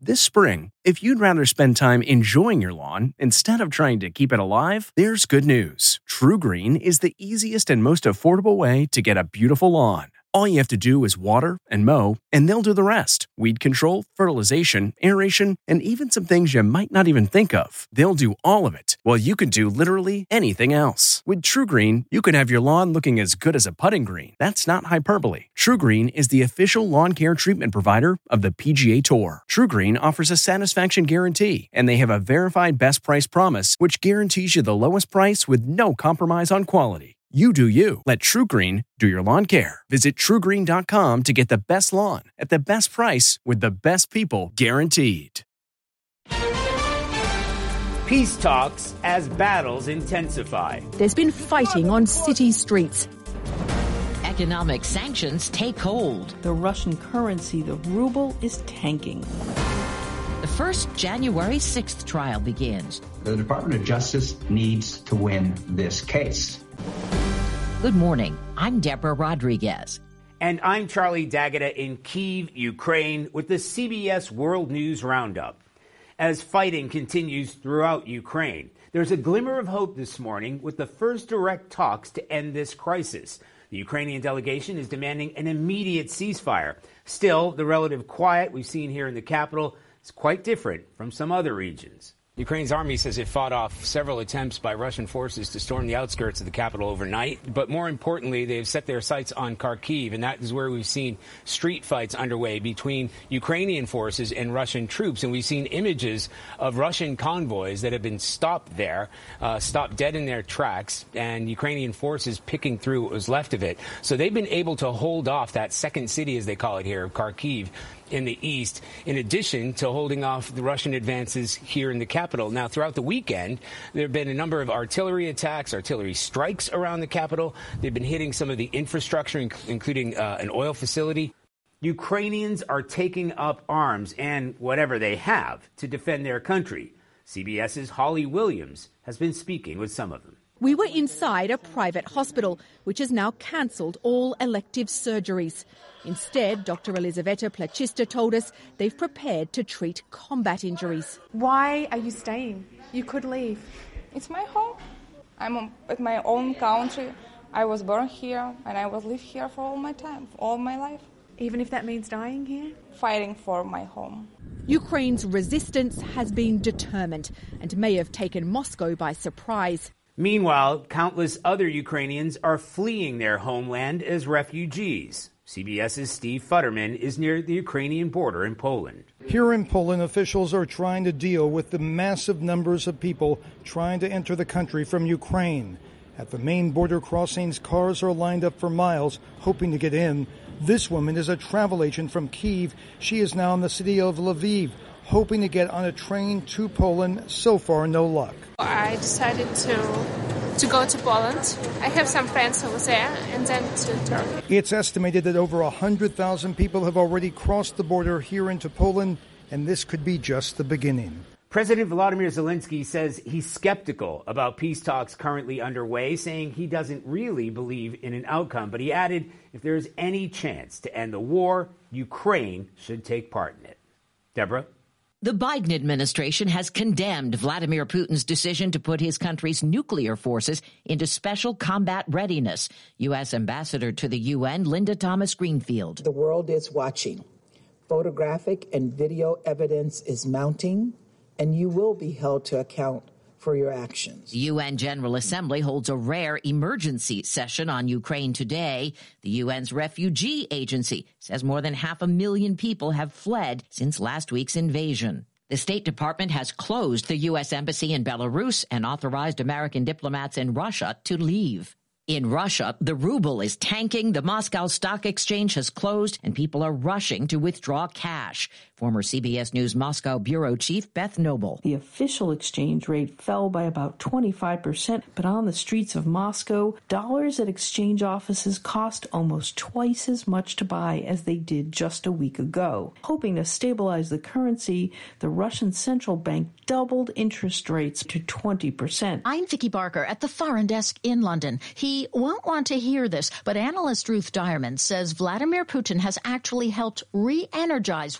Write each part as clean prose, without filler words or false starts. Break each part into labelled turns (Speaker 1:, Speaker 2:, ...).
Speaker 1: This spring, if you'd rather spend time enjoying your lawn instead of trying to keep it alive, there's good news. TruGreen is the easiest and most affordable way to get a beautiful lawn. All you have to do is water and mow, and they'll do the rest. Weed control, fertilization, aeration, and even some things you might not even think of. They'll do all of it, while you can do literally anything else. With TruGreen, you can have your lawn looking as good as a putting green. That's not hyperbole. TruGreen is the official lawn care treatment provider of the PGA Tour. TruGreen offers a satisfaction guarantee, and they have a verified best price promise, which guarantees you the lowest price with no compromise on quality. You do you. Let TruGreen do your lawn care. Visit TruGreen.com to get the best lawn at the best price with the best people guaranteed.
Speaker 2: Peace talks as battles intensify.
Speaker 3: There's been fighting on city streets.
Speaker 4: Economic sanctions take hold.
Speaker 5: The Russian currency, the ruble, is tanking.
Speaker 4: The first January 6th trial begins.
Speaker 6: The Department of Justice needs to win this case.
Speaker 4: Good morning. I'm Deborah Rodriguez.
Speaker 2: And I'm Charlie D'Agata in Kyiv, Ukraine, with the CBS World News Roundup. As fighting continues throughout Ukraine, there's a glimmer of hope this morning with the first direct talks to end this crisis. The Ukrainian delegation is demanding an immediate ceasefire. Still, the relative quiet we've seen here in the capital is quite different from some other regions.
Speaker 7: Ukraine's army says it fought off several attempts by Russian forces to storm the outskirts of the capital overnight. But more importantly, they've set their sights on Kharkiv, and that is where we've seen street fights underway between Ukrainian forces and Russian troops. And we've seen images of Russian convoys that have been stopped there, stopped dead in their tracks, and Ukrainian forces picking through what was left of it. So they've been able to hold off that second city, as they call it here, Kharkiv, in the east, in addition to holding off the Russian advances here in the capital. Now, throughout the weekend, there have been a number of artillery attacks, artillery strikes around the capital. They've been hitting some of the infrastructure, including an oil facility.
Speaker 2: Ukrainians are taking up arms and whatever they have to defend their country. CBS's Holly Williams has been speaking with some of them.
Speaker 3: We were inside a private hospital, which has now cancelled all elective surgeries. Instead, Dr. Elizaveta Plachista told us they've prepared to treat combat injuries.
Speaker 8: Why are you staying? You could leave.
Speaker 9: It's my home. I'm at my own country. I was born here and I will live here for all my time, all my life.
Speaker 8: Even if that means dying here?
Speaker 9: Fighting for my home.
Speaker 3: Ukraine's resistance has been determined and may have taken Moscow by surprise.
Speaker 2: Meanwhile, countless other Ukrainians are fleeing their homeland as refugees. CBS's Steve Futterman is near the Ukrainian border in Poland.
Speaker 10: Here in Poland, officials are trying to deal with the massive numbers of people trying to enter the country from Ukraine. At the main border crossings, cars are lined up for miles, hoping to get in. This woman is a travel agent from Kyiv. She is now in the city of Lviv, hoping to get on a train to Poland. So far, no luck.
Speaker 11: I decided to go to Poland. I have some friends over there, and then to Turkey.
Speaker 10: It's estimated that over 100,000 people have already crossed the border here into Poland, and this could be just the beginning.
Speaker 2: President Volodymyr Zelensky says he's skeptical about peace talks currently underway, saying he doesn't really believe in an outcome. But he added if there is any chance to end the war, Ukraine should take part in it. Deborah?
Speaker 4: The Biden administration has condemned Vladimir Putin's decision to put his country's nuclear forces into special combat readiness. U.S. Ambassador to the UN, Linda Thomas-Greenfield.
Speaker 12: The world is watching. Photographic and video evidence is mounting, and you will be held to account for your actions.
Speaker 4: The UN General Assembly holds a rare emergency session on Ukraine today. The UN's refugee agency says more than 500,000 people have fled since last week's invasion. The State Department has closed the U.S. Embassy in Belarus and authorized American diplomats in Russia to leave. In Russia, the ruble is tanking, the Moscow Stock Exchange has closed, and people are rushing to withdraw cash. Former CBS News Moscow bureau chief Beth Noble.
Speaker 5: The official exchange rate fell by about 25%, but on the streets of Moscow, dollars at exchange offices cost almost twice as much to buy as they did just a week ago. Hoping to stabilize the currency, the Russian central bank doubled interest rates to 20%.
Speaker 13: I'm Vicky Barker at the Foreign Desk in London. He won't want to hear this, but analyst Ruth Diamond says Vladimir Putin has actually helped re-energize Western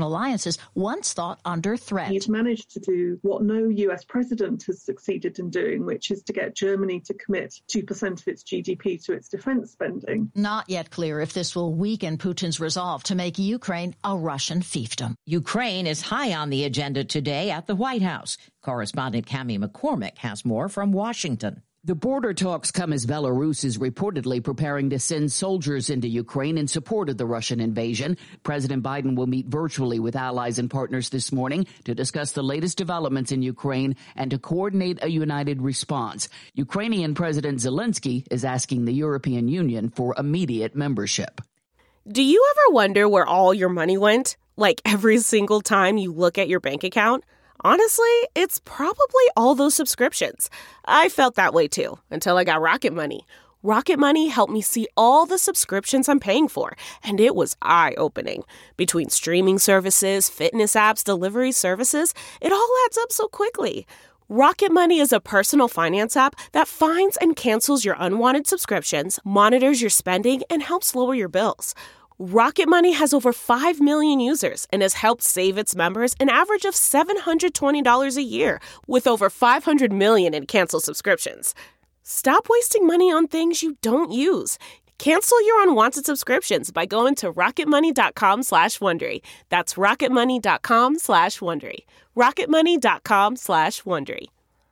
Speaker 13: alliances once thought under threat.
Speaker 14: He's managed to do what no US president has succeeded in doing, which is to get Germany to commit 2% of its GDP to its defense spending.
Speaker 13: Not yet clear if this will weaken Putin's resolve to make Ukraine a Russian fiefdom.
Speaker 4: Ukraine is high on the agenda today at the White House. Correspondent Cami McCormick has more from Washington.
Speaker 15: The border talks come as Belarus is reportedly preparing to send soldiers into Ukraine in support of the Russian invasion. President Biden will meet virtually with allies and partners this morning to discuss the latest developments in Ukraine and to coordinate a united response. Ukrainian President Zelensky is asking the European Union for immediate membership.
Speaker 16: Do you ever wonder where all your money went? Like every single time you look at your bank account? Honestly, it's probably all those subscriptions. I felt that way too, until I got Rocket Money. Rocket Money helped me see all the subscriptions I'm paying for, and it was eye-opening. Between streaming services, fitness apps, delivery services, it all adds up so quickly. Rocket Money is a personal finance app that finds and cancels your unwanted subscriptions, monitors your spending, and helps lower your bills. Rocket Money has over 5 million users and has helped save its members an average of $720 a year, with over 500 million in canceled subscriptions. Stop wasting money on things you don't use. Cancel your unwanted subscriptions by going to rocketmoney.com/Wondery. That's rocketmoney.com/Wondery. rocketmoney.com/Wondery.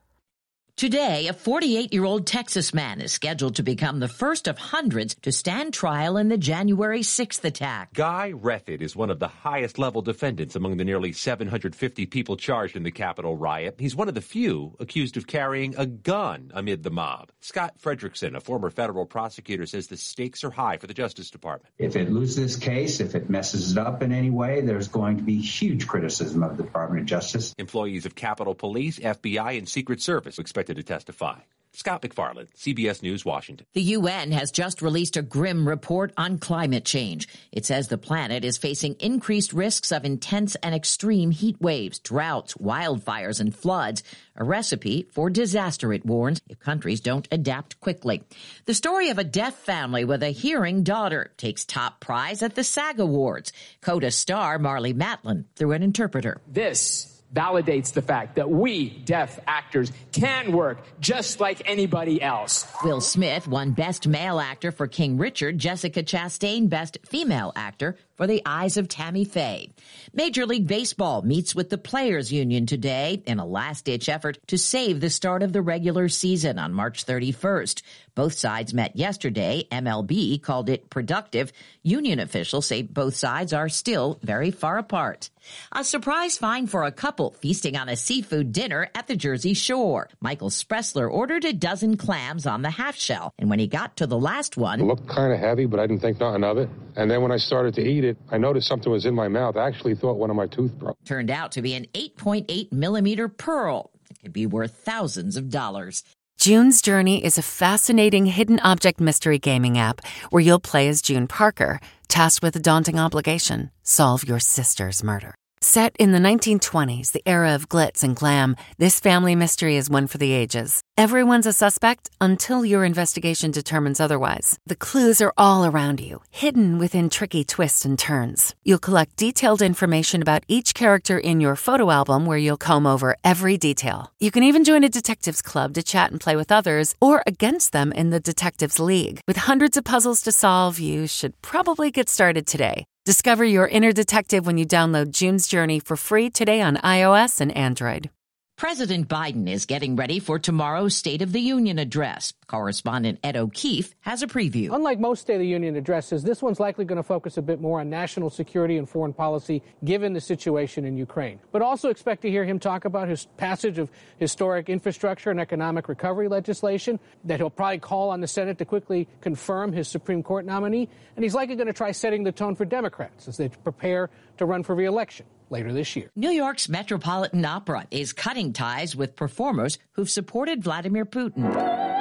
Speaker 4: Today, a 48-year-old Texas man is scheduled to become the first of hundreds to stand trial in the January 6th attack.
Speaker 17: Guy Reffitt is one of the highest-level defendants among the nearly 750 people charged in the Capitol riot. He's one of the few accused of carrying a gun amid the mob. Scott Fredrickson, a former federal prosecutor, says the stakes are high for the Justice Department.
Speaker 6: If it loses this case, if it messes it up in any way, there's going to be huge criticism of the Department of Justice.
Speaker 17: Employees of Capitol Police, FBI, and Secret Service expected to testify. Scott McFarland, CBS News, Washington.
Speaker 4: The UN has just released a grim report on climate change. It says the planet is facing increased risks of intense and extreme heat waves, droughts, wildfires, and floods, a recipe for disaster, it warns, if countries don't adapt quickly. The story of a deaf family with a hearing daughter takes top prize at the SAG Awards. CODA star Marlee Matlin through an interpreter.
Speaker 18: This validates the fact that we, deaf actors, can work just like anybody else.
Speaker 4: Will Smith won Best Male Actor for King Richard, Jessica Chastain Best Female Actor for The Eyes of Tammy Faye. Major League Baseball meets with the Players Union today in a last-ditch effort to save the start of the regular season on March 31st. Both sides met yesterday. MLB called it productive. Union officials say both sides are still very far apart. A surprise find for a couple feasting on a seafood dinner at the Jersey Shore. Michael Spressler ordered a dozen clams on the half shell, and when he got to the last one...
Speaker 19: It looked kind of heavy, but I didn't think nothing of it. And then when I started to eat it, I noticed something was in my mouth. I actually thought one of my teeth broke.
Speaker 4: Turned out to be an 8.8 millimeter pearl. It could be worth thousands of dollars.
Speaker 20: June's Journey is a fascinating hidden object mystery gaming app where you'll play as June Parker, tasked with a daunting obligation: solve your sister's murder. Set in the 1920s, the era of glitz and glam, this family mystery is one for the ages. Everyone's a suspect until your investigation determines otherwise. The clues are all around you, hidden within tricky twists and turns. You'll collect detailed information about each character in your photo album where you'll comb over every detail. You can even join a detectives club to chat and play with others or against them in the Detectives League. With hundreds of puzzles to solve, you should probably get started today. Discover your inner detective when you download June's Journey for free today on iOS and Android.
Speaker 4: President Biden is getting ready for tomorrow's State of the Union address. Correspondent Ed O'Keefe has a preview.
Speaker 21: Unlike most State of the Union addresses, this one's likely going to focus a bit more on national security and foreign policy, given the situation in Ukraine. But also expect to hear him talk about his passage of historic infrastructure and economic recovery legislation, that he'll probably call on the Senate to quickly confirm his Supreme Court nominee, and he's likely going to try setting the tone for Democrats as they prepare to run for re-election later this year.
Speaker 4: New York's Metropolitan Opera is cutting ties with performers who've supported Vladimir Putin.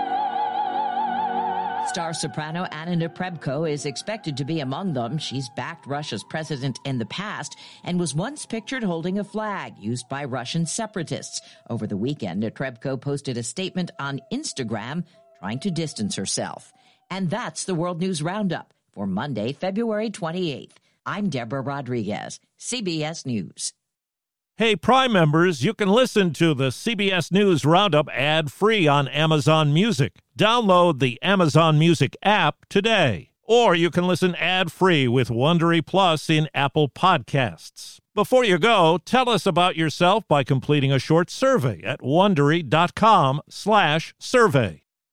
Speaker 4: Star soprano Anna Netrebko is expected to be among them. She's backed Russia's president in the past and was once pictured holding a flag used by Russian separatists. Over the weekend, Netrebko posted a statement on Instagram trying to distance herself. And that's the World News Roundup for Monday, February 28th. I'm Deborah Rodriguez, CBS News.
Speaker 1: Hey, Prime members, you can listen to the CBS News Roundup ad-free on Amazon Music. Download the Amazon Music app today. Or you can listen ad-free with Wondery Plus in Apple Podcasts. Before you go, tell us about yourself by completing a short survey at Wondery.com/survey.